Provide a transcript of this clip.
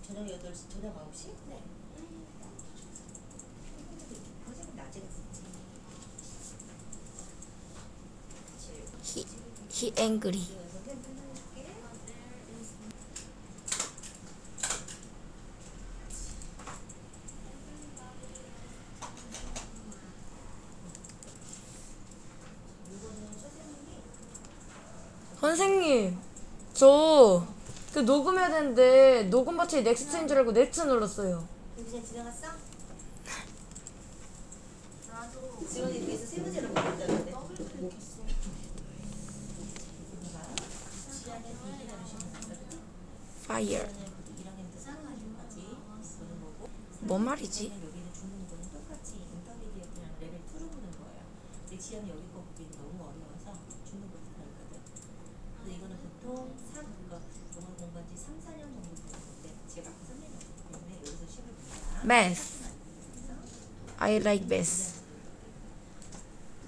저녁 8시, 저녁 9시? 네. 선생님 낮에 갔었지. He angry. 선생님, 저 그 녹음해야 되는데 녹음 버튼이 넥스트인 줄 알고 넥스트 눌렀어요. 그냥 지나갔어? 지원이 위해서 세 문제를 보고 있다는데. Fire. 뭔 말이지? 여기는 주는 거는 똑같이 인터미디어트 그냥 레벨 2로 보는 거예요. 근데 지연이 여기 거 보기는 너무 어려워서 주는 것도 다르거든. 근데 이거는 보통 영어 공부한 지 3, 4년 정도 됐는데 제가 3년이었기 때문에 여기서 시험을 봅니다. Math. I like math.